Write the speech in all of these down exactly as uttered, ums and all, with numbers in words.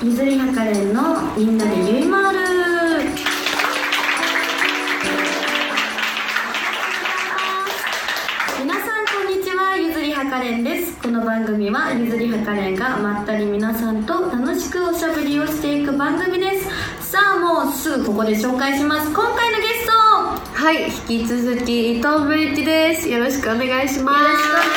ゆずりはかれんのみんなでゆいまーる。皆さんこんにちは、ゆずりはかれんです。この番組はゆずりはかれんがまったり皆さんと楽しくおしゃべりをしていく番組です。さあもうすぐここで紹介します。今回のゲスト、 はい、引き続き伊藤ブリッジです。よろしくお願いします。 よろしくお願いします。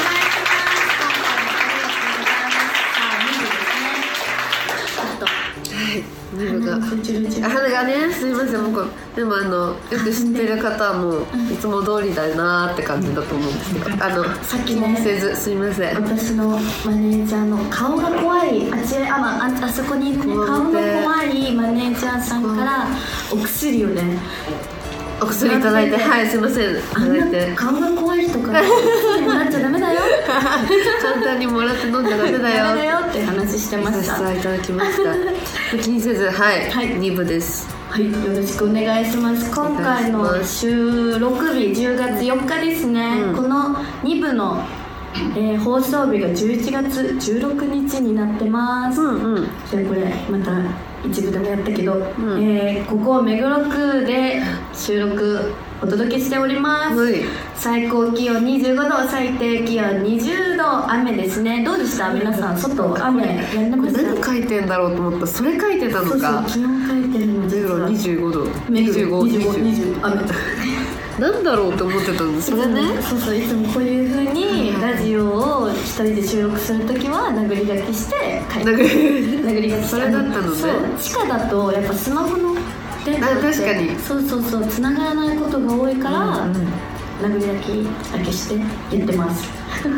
ニブが鼻がね、すいません。僕でもあのよく知ってる方はもういつも通りだなって感じだと思うんですけど、あのさっきね、 せずすいません。 私のマネージャーの顔が怖い、あちら、あ、まあ、あそこにいるね、顔が怖いマネージャーさんからお薬をね、 お薬いただいて、はい、すいません、いただいて。 顔が怖い人からもらっちゃダメだよ簡単にもらって飲んじゃダメだよダメだよって話してました。 いただきました気にせず、はい、 はい、 に部です。 はい、よろしくお願いします。今回の収録日じゅうがつよっかですね、うん、このに部の、えー、放送日がじゅういちがつじゅうろくにちになってます、うんうん、でこれまた一部でもやったけど、うん、えー、ここ目黒区で収録お届けしております、はい、最高気温にじゅうごど、最低気温にじゅうど、雨ですね。どうでした皆さん、外雨やんでました？ 何書いてんだろうと思った。それ書いてたのか。 そうそう、気温書いてるの実はにじゅうごど、にじゅうご、にじゅうご、にじゅうご、雨なんだろうと思ってたんです。それね、 そうそう、いつもこういう風にラジオを一人で収録するときは殴り書きして書いて殴り書きそれだったのね。 そう、地下だとやっぱスマホの電波って確かにそうそうそう、繋がらないことが多いから、うんうん、殴り書きだけして言ってます、はい、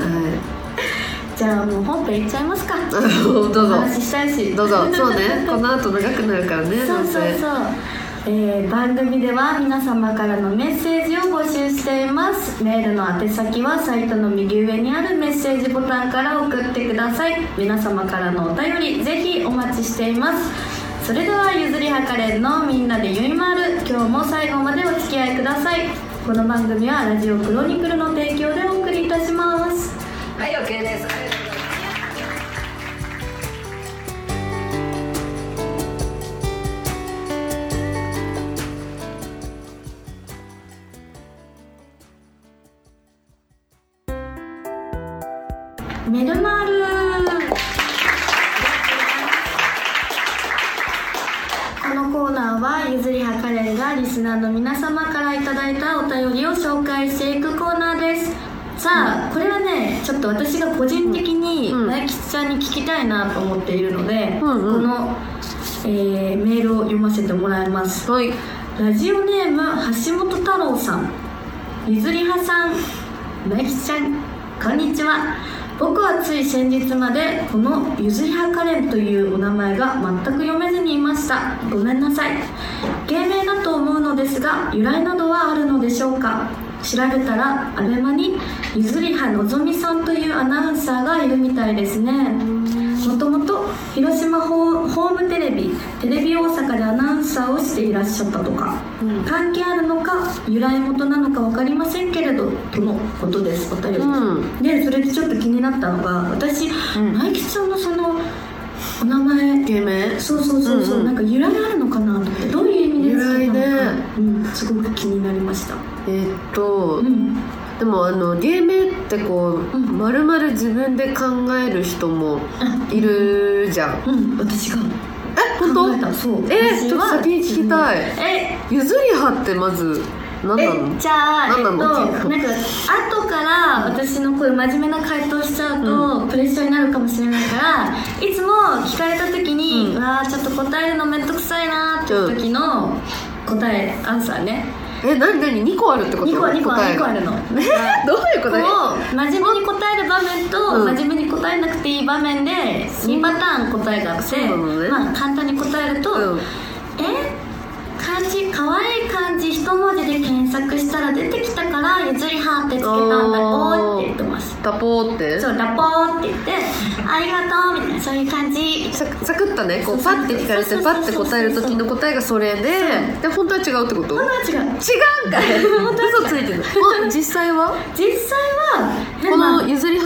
じゃあもう本編いっちゃいますかどうぞ、お話したいし、 どうぞ。そうね、この後長くなるからね。 そうそうそう、えー、番組では皆様からのメッセージを募集しています。メールの宛先はサイトの右上にあるメッセージボタンから送ってください。皆様からのお便りぜひお待ちしています。それではゆずりはかれんのみんなでゆいまる、今日も最後までお付き合いください。この番組はラジオクロニクルの提供でお送りいたします。 はい、 OK です。 メルマル、このコーナーはゆずりはかれんがリスナーの皆様からいただいたお便りを紹介していくコーナーです。さあ、うん、これはね、ちょっと私が個人的に大吉ちゃんに聞きたいなと思っているので、うんうん、この、えー、メールを読ませてもらいます、はい、ラジオネーム橋本太郎さん、ゆずりはさん、大吉ちゃん、こんにちは。僕はつい先日までこのゆずりはかれんというお名前が全く読めずにいました。ごめんなさい。芸名だと思うのですが、由来などはあるのでしょうか？調べたらアベマにゆずりはのぞみさんというアナウンサーがいるみたいですね。もともと広島ホームテレビテレビ大阪でアナウンサーをしていらっしゃったとか、うん、関係あるのか由来元なのか分かりませんけれどとのことです。お便り、うん、でそれでちょっと気になったのが、私、うん、マイキちゃんのそのお名前芸名、 そうそうそうそう、うんうん、なんか由来あるのかなと思って、どういう意味でつけたのか、 由来ね、 うん、すごく気になりました。 えー、っと、うん、でもあの芸名ってこう、うん、丸々自分で考える人もいるじゃん、 うん、私がえ、本当？ そう、 えー、ちょっと先に聞きたい。え、ゆずりはってまず何なの？ じゃあ、えっと、なんか後から私のこういう真面目な回答しちゃうと、うん、プレッシャーになるかもしれないから、いつも聞かれた時に、うん、わーちょっと答えるのめんどくさいなーっていう時の答え、アンサーね。 え、なになににこあるってこと？にこ、にこ、にこあるの。えどういうこと？ 真面目に答える場面と、うん、真面目に答えなくていい場面でにパターン答えがあって、ね、まあ簡単に答えると、うん、え漢字、かわいい漢字一文字で検索したら出てきたからゆずりはってつけたんだよって言ってます。 タポーって？ そう、タポーって言ってありがとうみたいな、そういう感じ。 サクサクっとね、こうパッて聞かれてパッて答える時の答えがそれで、で本当は違うってこと？ 本当は違う。違うんかい。嘘ついてる。実際は？ 実際はこのゆずりはのぞみ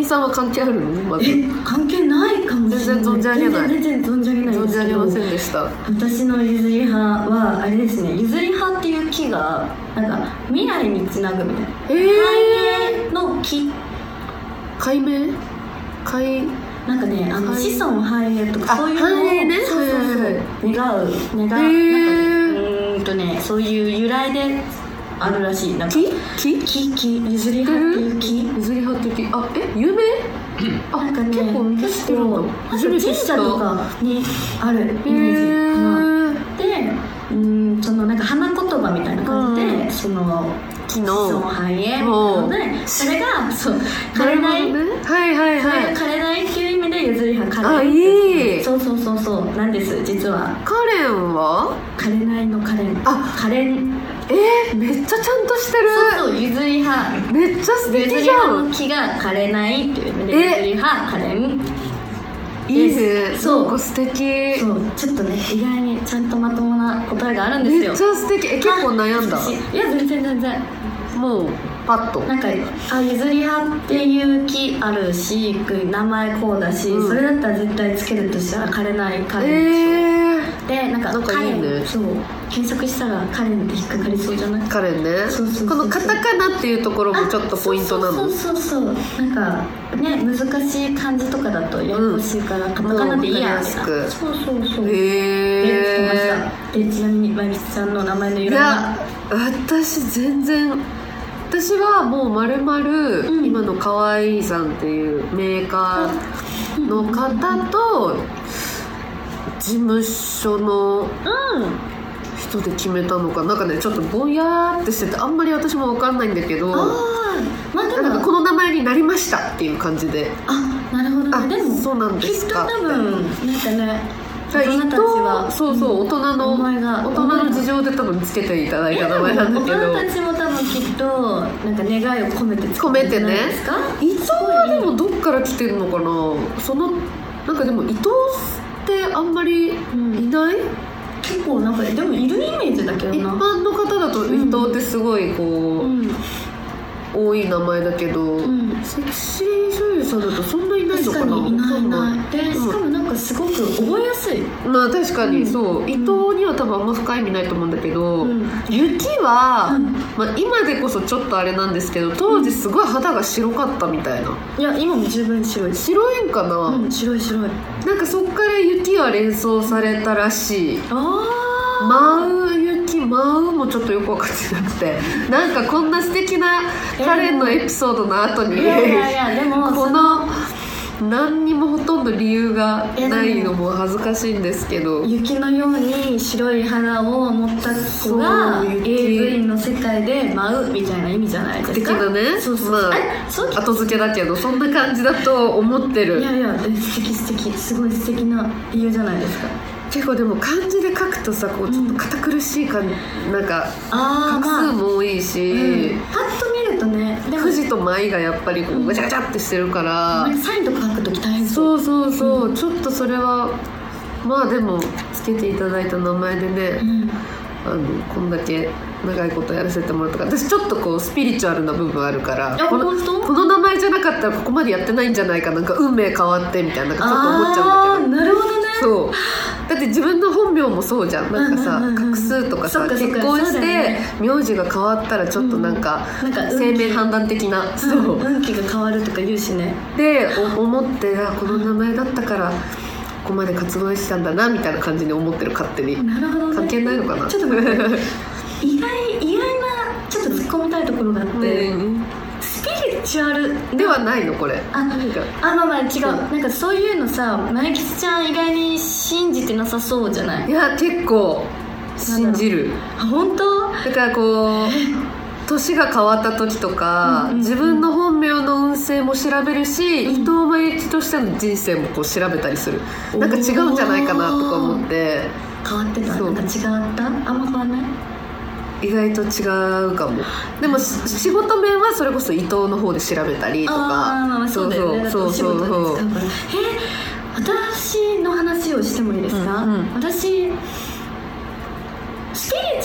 さんは関係あるの？まずえ関係ないかもしれない。 全然存じ上げない。 全然存じ上げないんですけど。存じ上げませんでした。私の譲り派はあれですね。譲り派っていう木がなんか未来につなぐみたいな。 えー、 繁栄の木。 解明？解なんかねあの子孫繁栄とかそういうのを繁栄ね。 そうそうそう願う願う、なんかね、うーんとねそういう由来であるらしい。なんか木木木木譲り派っていう木譲り派っていう木あえ有名？あなんかね結構みんな知ってるんだ。初めて知った。 神社とかにあるイメージかな。でうーんそのなんか花言葉みたいな感じで、うん、その木の子孫繁栄のでそれがそう枯れない、ね、 はいはいはい枯れないっていう意味で譲り派カレン。 あいいそうそうそうそうなんです実は。 カレンは枯れないのカレン。 あカレンえー、めっちゃちゃんとしてる。 そうそう譲り派めっちゃ素敵じゃん。 譲り派の木が枯れないっていう意味で譲り派カレン。 いいね。そうか素敵。 そうちょっとね意外にちゃんとまともな答えがあるんですよ。 めっちゃ素敵。え結構悩んだ？ いや全然全然もうパッとなんかあ譲り派っていう木あるし名前こうだし、うん、それだったら絶対つけるとしたら枯れないカレンでしょ、えー、でなんかなんかいいね。 そう検索したらカレンって引っかかりそうじゃない？ カレンね。そうそうそうそう。このカタカナっていうところもちょっとポイントなの？ そうそうそうそうなんかね難しい漢字とかだとややこしいから、うん、カタカナでいいやみたいな。そうそうそうへえー、でちなみにまゆみちさんの名前の由来は？ 私全然私はもうまるまる今のかわいいさんっていうメーカーの方と事務所の人で決めたのかなんかねちょっとぼやーってしててあんまり私も分かんないんだけど、あ、まあ、なんかこの名前になりましたっていう感じで。 あなるほど、ね、でもそうなんですか。 きっと多分なんかね大人たちはそうそう大人の大人の事情で多分つけていただいた名前なんだけど、 大人たちも多分きっとなんか願いを込めて込めてね。伊藤はでもどっから来てるのかな。そのなんかでも伊藤ってあんまりいない、うん、 結構なんかでもいるイメージだけどな。 一般の方だと伊藤ってすごいこう、うんうん多い名前だけど、うん、セクシー女優さんだとそんないないのかな。 確かにいないいないでしかもなんかすごく覚えやすい。 まあ確かに、うん、そう、うん、伊藤には多分あんま深い意味ないと思うんだけど、うん、雪は、うんまあ、今でこそちょっとあれなんですけど当時すごい肌が白かったみたいな、 いや今も十分白い。 白いんかな、 うん、白い白い。 なんかそっから雪は連想されたらしい。 ああ舞う雪舞うもちょっとよく分かってなくてなんかこんな素敵なカレンのエピソードの後に、 いやいやいやでもこの何にもほとんど理由がないのも恥ずかしいんですけど、 雪のように白い肌を持った子が エーブイ の世界で舞うみたいな意味じゃないですか。 的なね。 そうそう、 まあ、そう後付けだけどそんな感じだと思ってる。 いやいや素敵素敵すごい素敵な理由じゃないですか。 結構でも漢字で書くとさこうちょっと堅苦しい感じ、うん、なんか画数も多いし、まあうん、パッと見るとねでも富士と舞がやっぱりこうガチャガチャってしてるから、 うん、サインとか書くとき大変そう。 そうそうそう、うん、ちょっとそれはまあでもつけていただいた名前でね、うん、あのこんだけ長いことやらせてもらったから私ちょっとこうスピリチュアルな部分あるからこの、この名前じゃなかったらここまでやってないんじゃないかなんか運命変わってみたいなちょっと思っちゃうんだけど。 なるほどね。 そうだって自分の本名もそうじゃん。なんかさ、うんうんうん、画数とかさ結婚して、ね、名字が変わったらちょっとなんか、うん、なんか生命判断的な、うん、そう運気が変わるとか言うしね。 で思ってあこの名前だったからここまで活動したんだなみたいな感じに思ってる勝手に。 なるほど、ね、 関係ないのかな。 ちょっと待って意外意外なちょっと突っ込みたいところがあって、うん、スピリチュアルではないのこれ。 あなんかあまあまあ違う、なんかそういうのさマイキスちゃん意外に信じてなさそうじゃない？ いや結構信じる。 あ本当？ だからこう年が変わった時とか、うんうんうん、自分の本名の運勢も調べるし、うん、伊藤真由紀としての人生もこう調べたりする。なんか違うんじゃないかなとか思って。 変わってた？なんか違ったあんま変わんない？ 意外と違うかも。でも仕事面はそれこそ伊藤の方で調べたりとか。 あそうだよね。そうそうそうそう。えー、私の話をしてもいいですか？うんうん、私スピリ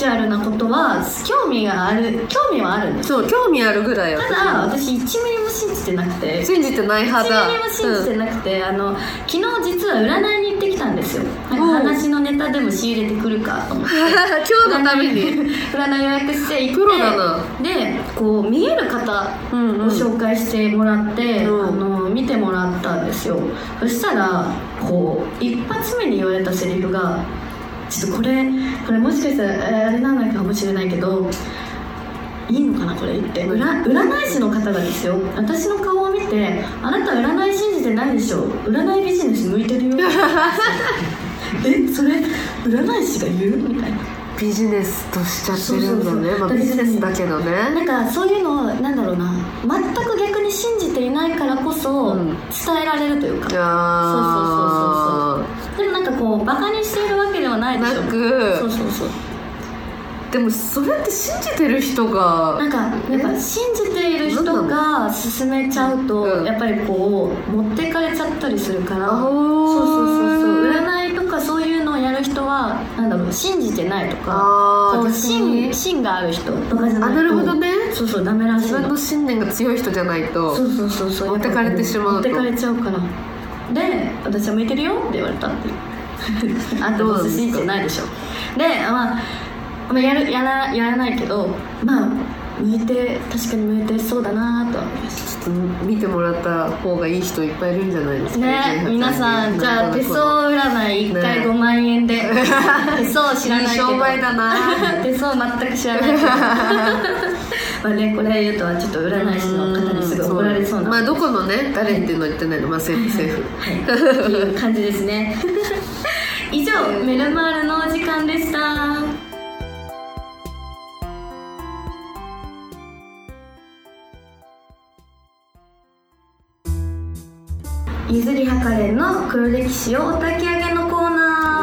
チュアルなことは興味がある興味はあるんです。 そう興味あるぐらい。 ただ私いちミリも信じてなくて信じてない派だ。 いちミリも信じてなくて、うん、あの昨日実は占いに行ってきたんですよ。なんか話のネタでも仕入れてくるかと思って今日のために占い予約して行って、 プロだな。 でこう見える方を紹介してもらって、うんうん、あの見てもらったんですよ。そしたらこう一発目に言われたセリフがちょっとこれこれもしかしたら、えー、あれなのかもしれないけどいいのかなこれ言って、占, 占い師の方がですよ、私の顔を見てあなた占い信じてないでしょ、占いビジネス向いてるよえそれ占い師が言うみたいな。 ビジネスとしちゃってるんだね。そうそうそう、まあ、ビジネスだけどね。 なんかそういうのをなんだろうな、全く逆に信じていないからこそ伝えられるというか、うん、そうそうそうそうそう。でもなんかこうバカにしているわけではないでしょ。 なく、 そうそうそう。 でもそれって信じてる人がなんかやっぱ信じている人が進めちゃうと、うん、やっぱりこう持っていかれちゃったりするから、そうそうそうそう、占いとかそういうのをやる人はなんだろう、信じてないとかこう 芯, 芯がある人とかじゃないと、あ、なるほどね、そうそうダメらしい。 自分の信念が強い人じゃないと、そうそうそうそう、持ってかれてしまうと、持ってかれちゃうから。 で私は向いてるよって言われたっていうあんたどうせ信じてないでしょ。でまあや, る や, らやらないけど、まあ向いて確かに向いてそうだなとは思いました。 ちょっと見てもらった方がいい人いっぱいいるんじゃないですかね。皆さんじゃあ手相占いいっかいごまんえんで、ね、手相知らないけどいい商売だな手相全く知らないけどまあね、これ言うとはちょっと占い師の方にすぐ怒られそうな、 まあどこのね誰っていうのは言ってないの、まあセーフセーフはいっていう感じですね以上メルマールのお時間でした。ゆずりはかれんの黒歴史をお焚き上げのコーナー。このコ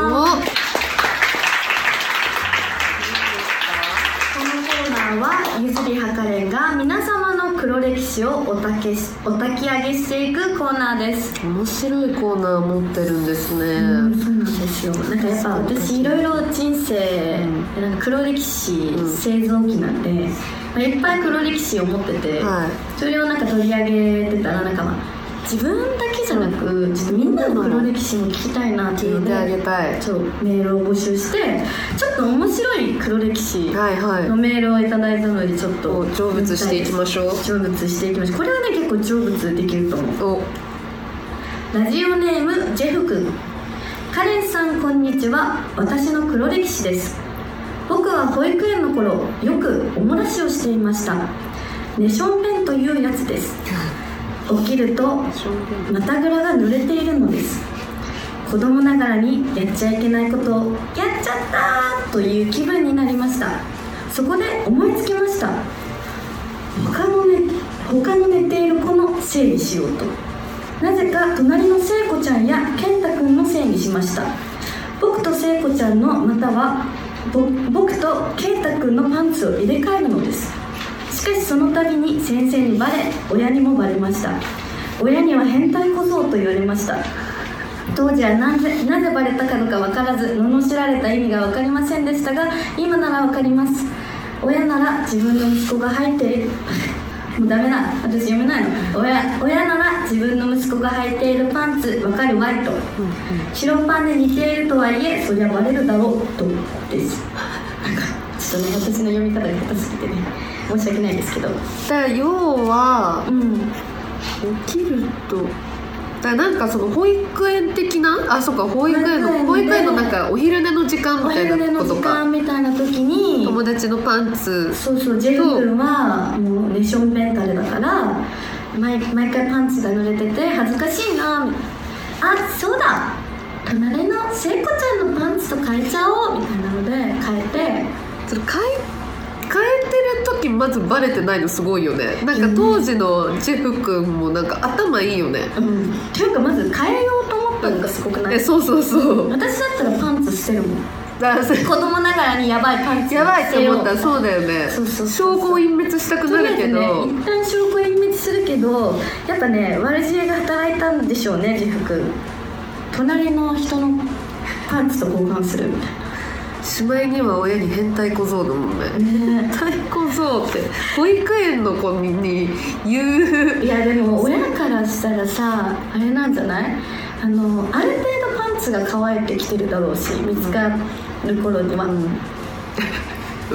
ーナーはゆずりはかれんが皆様の黒歴史をおたけしお焚き上げしていくコーナーです。 面白いコーナー持ってるんですね。 うん、そうなんですよ。なんかやっぱ私いろいろ人生、うん、なんか黒歴史製造機なんで、うん、まあ、いっぱい黒歴史を持ってて、はい、それをなんか取り上げてたらなんかまあ自分だけじゃなくちょっとみんなの黒歴史も聞きたいなっていうので、 聞いてあげたい。 そうメールを募集してちょっと面白い黒歴史のメールをいただいたのでちょっと成仏していきましょう。 成仏していきましょう。これはね結構成仏できると思う。おラジオネームジェフ君。カレンさんこんにちは。私の黒歴史です。僕は保育園の頃よくおもらしをしていました。ネションペンというやつです。起きると股ぐらが濡れているのです。子供ながらにやっちゃいけないことをやっちゃったという気分になりました。そこで思いつきました。他の、ね、他の寝ている子のせいにしようと。なぜか隣の聖子ちゃんや健太くんのせいにしました。僕と聖子ちゃんの股は僕と健太くんのパンツを入れ替えるのです。しかしその度に先生にバレ、親にもバレました。親には変態小僧と言われました。当時はなぜ、なぜバレたかのか分からず罵られた意味が分かりませんでしたが、今なら分かります。親なら自分の息子が履いているもうダメだ、私読めないの。 親, 親なら自分の息子が履いているパンツ分かるわいと、うんうん、白パンで似ているとはいえそりゃバレるだろうとです。なんかちょっとね私の読み方が下手すぎてね申し訳ないですけど、だから要は、うん、起きるとだからなんかその保育園的な、あ、そうか、保育園の保育園のなんかお昼寝の時間みたいなことか、お昼寝の時間みたいな時に友達のパンツ、 そうそう、ジェフ君はもうネションペンタルだから毎, 毎回パンツが濡れてて恥ずかしいな、あ、そうだ、隣の聖子ちゃんのパンツと変えちゃおうみたいなので変えて、 それ変え変えてる時まずバレてないのすごいよね。なんか当時のジェフ君もなんか頭いいよね。 うん。っていうかまず変えようと思ったのがすごくない？ え、そうそうそう。 私だったらパンツ捨てるもん。だ子供ながらにやばいパンツやばいって思ったらそうだよね。そうそうそうそう、証拠を隠滅したくなるけど、ね、 一旦証拠を隠滅するけど、やっぱね悪知恵が働いたんでしょうね、ジェフ君。隣の人のパンツと交換するみたいな。 しまいには親に変態小僧だもんね。 ね変態小僧って保育園の子に言う。 いやでも親からしたらさあれなんじゃない、あのある程度パンツが乾いてきてるだろうし、見つかる頃には、うん、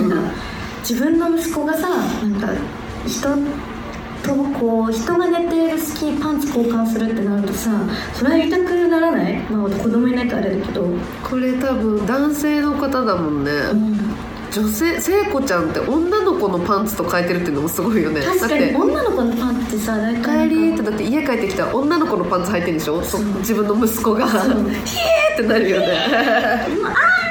なんか自分の息子がさなんか人とこう人が寝ている隙にパンツ交換するってなるとさ、それは痛くならない？まあ子供いないとあれだけど、 これ多分男性の方だもんね、うん、女性、聖子ちゃんって女の子のパンツと変えてるっていうのもすごいよね。 確かに女の子のパンツってさ、大体帰りってだって家帰ってきたら女の子のパンツ履いてるんでしょ、自分の息子がヒエーってなるよね。あーあ謝罪しに行か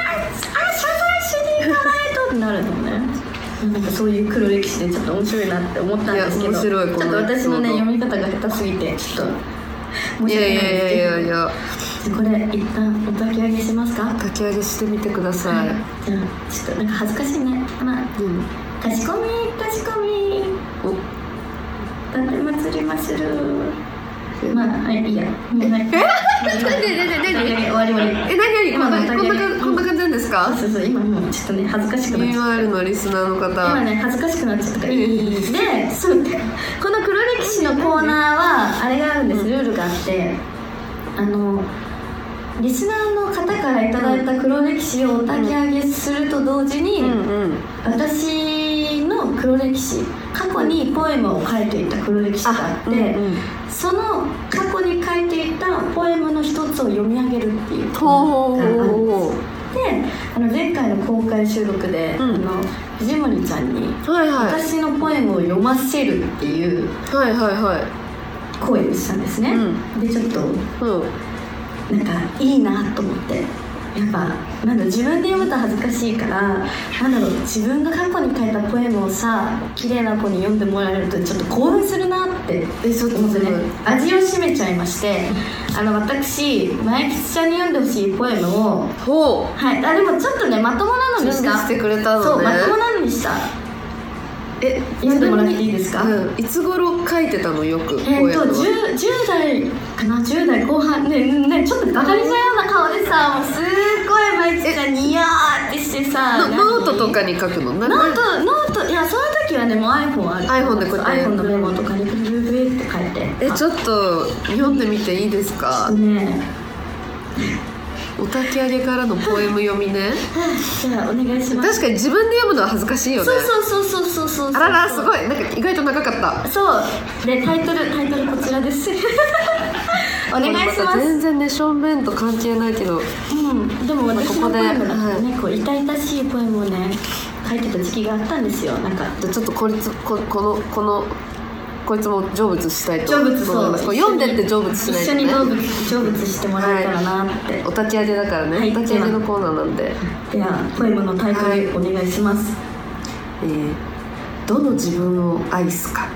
ないとってなるのね。なんかそういう黒歴史でちょっと面白いなって思ったんですけど、面白い、 ちょっと私のね読み方が下手すぎてちょっと申し訳ないんですけど、いやいやいやいや、これ一旦お焚き上げしますか。 焚き上げしてみてください。 はい、じゃあちょっとなんか恥ずかしいね。まあ、うん、かしこみかしこみおたてまつりまする。まあ、はい、いいや。え、え、なになになに終わり終わり。 え、なになにこんなこんな感じなんですか。 そうそう、今もうちょっとね恥ずかしくなっちゃった。 ユーアール のリスナーの方、 今ね恥ずかしくなっちゃったから。で、そうこの黒歴史のコーナーはあれがあるんです。ルールがあって、あのリスナーの方からいただいた黒歴史をお焚き上げすると同時に、うんうん、私の黒歴史、過去にポエムを書いていた黒歴史があって、うんうん、その過去に書いていたポエムの一つを読み上げるっていうコーナーがあるんです。で、あの前回の公開収録で、うん、あの藤森ちゃんに、はいはい、私のポエムを読ませるっていう行為をしたんですね、うん、でちょっと、うんなんかいいなと思って、やっぱなんだ自分で読むと恥ずかしいから、なんだろう、自分が過去に書いたポエムをさ綺麗な子に読んでもらえるとちょっと興奮するなって思ってね、味を占めちゃいまして、あの私前吉ちゃんに読んでほしいポエムを、ほう、はい、あでもちょっとねまともなのにした。 準備してくれたのね。 そう、まともなのにした。え、読んでもらっていいですか。 うん、いつ頃書いてたのよく。 えー、っと 10, じゅう代かな、じゅう代後半ね、ねちょっとバカにしたような顔でさ、もうすっごい毎日さニヤーってしてさ、 ノートとかに書くの？ ノートノートいやその時はねもう iPhone ある。 iPhone でこうやって iPhone のメモとかにブブブブって書いて。 えちょっと読んでみていいですか。ね。お焚き上げからのポエム読みね。 じゃあお願いします。 確かに自分で読むのは恥ずかしいよね。 そうそうそうそうそうそう。 あららすごい、なんか意外と長かった。 そうでタイトルタイトルこちらですお願いします。 全然ね正面と関係ないけど、 うん、でも私のポエムだとね、こう痛々しいポエムをね書いてた時期があったんですよ。なんかちょっとこいつここのこのこいつも成仏したいと思います。そうこれ読んでって成仏しないとね、 一緒に成仏、成仏してもらえたらなって、はい、 お焚き上げだからね、はい、お焚き上げのコーナーなんで。 ではポエムのタイトルお願いします。 えー、どの自分を愛すか。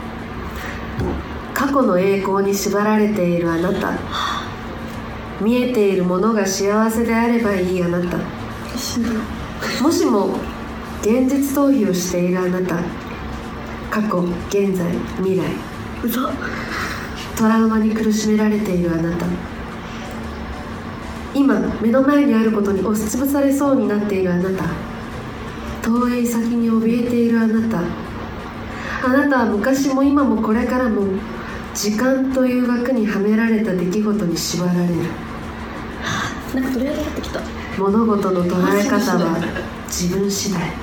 過去の栄光に縛られているあなた、見えているものが幸せであればいいあなた、もしも現実逃避をしているあなた、過去、現在、未来、嘘、トラウマに苦しめられているあなた、今目の前にあることに押しつぶされそうになっているあなた、遠い先に怯えているあなた、あなたは昔も今もこれからも時間という枠にはめられた出来事に縛られる。 なんか鳥肌立ってきた。 物事の捉え方は自分次第、はい、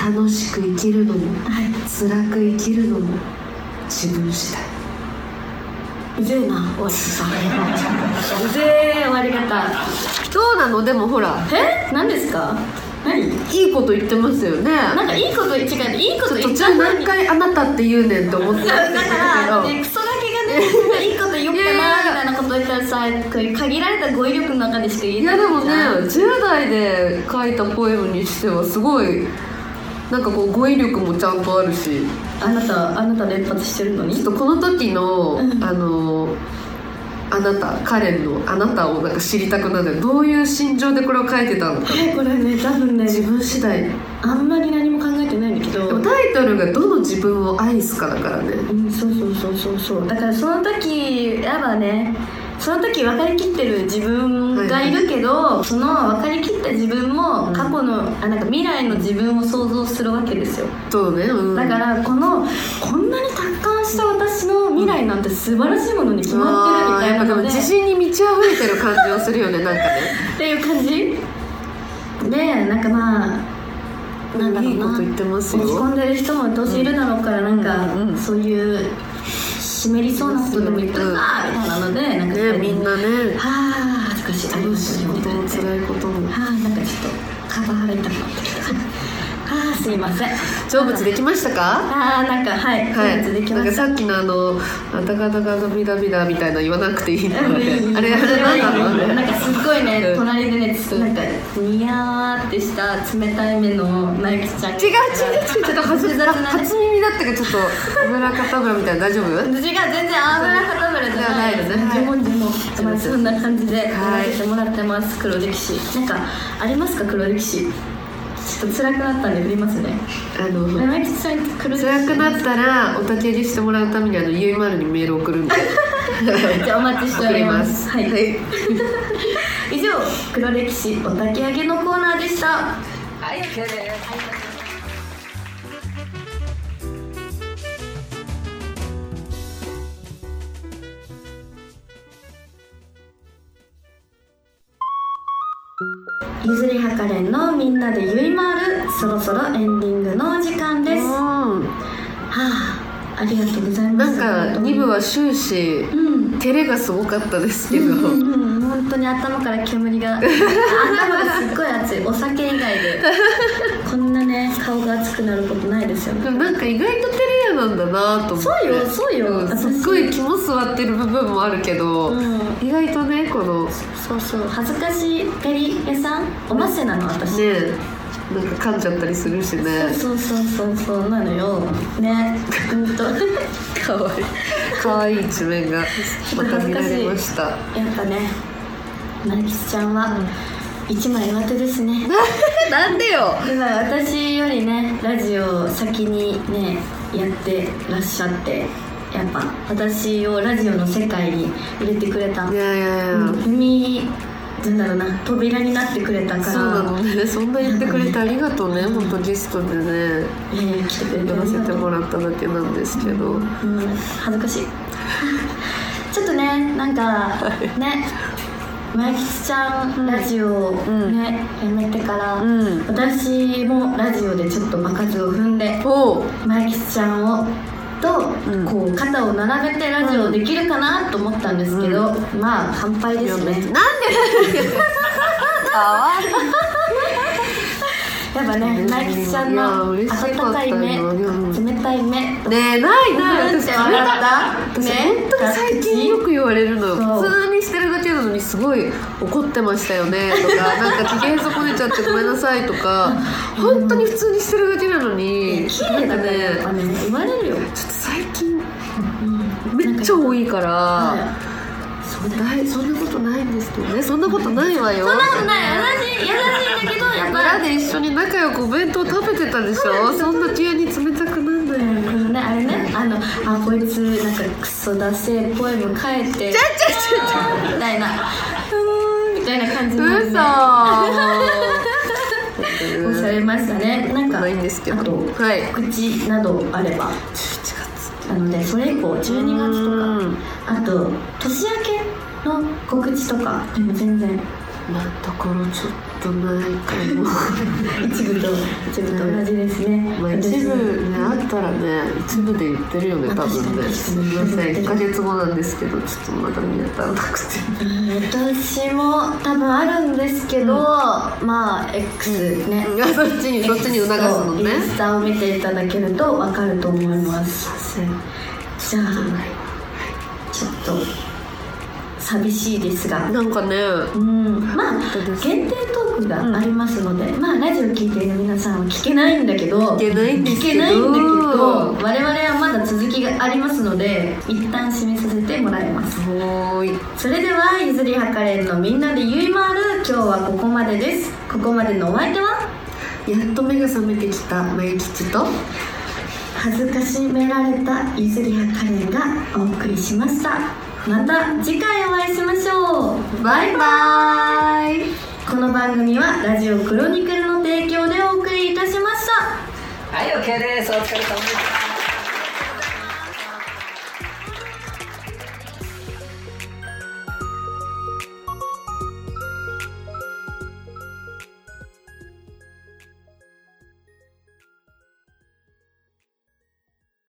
楽しく生きるのも、はい、辛く生きるのも自分次第。 うぜえな終わり方うぜえ終わり方。 そうなの。でもほら、 え何ですか。何いいこと言ってますよね。 なんかいいこと違う、いいこと言っ途中何回あなたって言うねんって思ってたんですけど、だからね、クソガキがねいいこと言おうかなみたいなこと言ったらさ、限られた語彙力の中でしか言えない。 いやでもね、じゅう代で書いたポエムにしてはすごいなんかこう語彙力もちゃんとあるし、 あなたあなた連発してるのに、 ちょっとこの時の、うん、あのあなた、カレンのあなたをなんか知りたくなる。どういう心情でこれを書いてたのか。 これね、多分ね自分次第。 あんまり何も考えてないんだけど、 でもタイトルがどの自分を愛すかだからね。 うん、そうそうそうそうそう。だからその時やっぱね、 その時分かりきってる自分がいるけど、はい、その分かりきった自分も過去の、うん、あなんか未来の自分を想像するわけですよ。 そうね、うん、 だからこのこんなに達観した私の未来なんて素晴らしいものに決まってるみたいなので、 自信に満ち溢れてる感じはするよねなんかねっていう感じで、なんかまあなんだろうな、 いいこと言ってますよ。 落ち込んでる人も年いるだろうから、なんか、うんうん、そういう湿りそうなことでも言ったか、うん、みたいなので、なんかね、みんなね、 はぁ恥ずかしい、 楽しいことも辛いことも、 はぁなんかちょっと体張りたくなってきたあーすいません。 成仏できましたか？ あーなんかはい、 はい、 成仏できました。 なんかさっきのあのダカダカダビダビダみたいな言わなくていいのであれあれ何なの？ なんかすっごいね、うん、隣でねなんかニヤーってした冷たい目のナイキちゃんが違う違う違うちょっと初耳だったからちょっと油かたぶらみたいな大丈夫？ 違う全然油かたぶらじゃないですね。自問自問、まあ、そんな感じでやらせてもらってます、はい、黒歴史なんかありますか？黒歴史ちょっと辛くなったんで振りますね。あの辛くなったらお焚き上げしてもらうためにあのゆいまるにメール送るんでじゃあお待ちしております。はい、はい、以上黒歴史お焚き上げのコーナーでした。はい、OK です。ゆずりはかれんのみんなでゆいまる、そろそろエンディングのお時間です。はあ、ありがとうございます。 なんかに部は終始、うん、照れがすごかったですけど、うんうんうん、本当に頭から煙が頭がすっごい熱い。お酒以外でこんなね顔が熱くなることないですよね。 でもなんか意外と照れ屋なんだなと思って。 そうよそうよ、 うん、すっごい肝座ってる部分もあるけど、うん、意外とねこのそうそう恥ずかしい照り屋さんおませなの私ね。なんか噛んじゃったりするしね。 そうそうそうそうなのよね。ほんとかわいいかわいい一面がまた見られました。やっぱねマルキスちゃんは一枚上手ですねなんでよ。 今私よりねラジオを先にねやってらっしゃって、やっぱ私をラジオの世界に入れてくれた。 いやいやいや、うん、 海なんだろうな扉になってくれたから。 そうなのね。そんな言ってくれてありがとうね。本当ゲストでね、 えー、来てくれてやらせてもらっただけなんですけど、うんうん、恥ずかしいちょっとねなんかねマイキスちゃんラジオをね、うん、やめてから、うん、私もラジオでちょっと場数を踏んでマイキスちゃんをと、うん、こう肩を並べてラジオできるかなと思ったんですけど、うん、まあ乾杯ですね。なんでやっぱねマイキスちゃんの温かい目、冷たい目ねえないない私笑った私、ね、本当に最近よく言われるの。普通にしてるだけなのにすごい怒ってましたよねとかなんか機嫌損ねちゃってごめんなさいとか本当に普通にしてるだけなのに綺麗だねやっぱね言われるよ。ちょっと最近、うん、めっちゃ多いから、そうだいそんなことないんですけどね。そんなことないわよ。 そんなことない優しい優しいんだけどやっぱ裏で一緒に仲良くお弁当食べてたでしょ。そんな急に冷たくなんだよ、 うん、ねあれねあのあこいつなんかクソダセーポエム書いてちゃちゃちゃみたいなうーんみたいな感じになるね。 嘘おされましたね。なんかないんですけど、 あと、はい、告知などあればじゅういちがつなのでそれ以降じゅうにがつとかあと年明けの告知とかでも全然まあところちょっとないかも一部と一部と同じですね、 まあ、一部ねあったらね一部で言ってるよね多分ね。すみませんいっかげつごなんですけどちょっとまだ見当たらなくて私も多分あるんですけど、うん、まあ X ね、 うん、そっちにそっちに促すのね。 インスタを見ていただけると分かると思います。じゃあちょっと寂しいですがなんかね、 うん、まあ限定トークがありますので、うん、まあラジオ聞いている皆さんは聞けないんだけど聞けないんですけど聞けないんだけど我々はまだ続きがありますので一旦締めさせてもらいます。 はーい。 それではゆずりはかれんのみんなでゆいまる今日はここまでです。ここまでのお相手はやっと目が覚めてきたまゆきちと恥ずかしめられたゆずりはかれんがお送りしました。 また次回お会いしましょう。バイバイ。この番組はラジオクロニクルの提供でお送りいたしました。 はい、 OK です。お疲れ様でした。